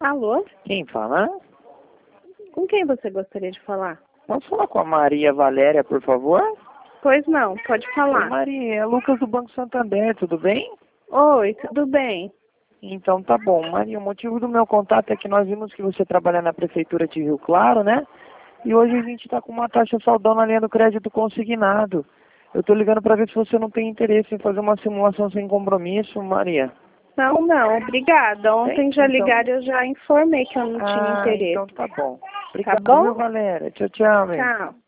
Alô? Quem fala? Com quem você gostaria de falar? Posso falar com a Maria Valéria, por favor? Pois não, pode Oi, falar. Maria, é Lucas do Banco Santander, tudo bem? Oi, tudo bem? Então tá bom. Maria, o motivo do meu contato é que nós vimos que você trabalha na Prefeitura de Rio Claro, né? E hoje a gente está com uma taxa saldão na linha do crédito consignado. Eu tô ligando para ver se você não tem interesse em fazer uma simulação sem compromisso, Maria. Não, obrigada. Ontem já Então, ligaram e eu já informei que eu não tinha interesse. então tá bom. Tá Obrigado, bom? viu, Valéria? Tchau, tchau, meu. Tchau.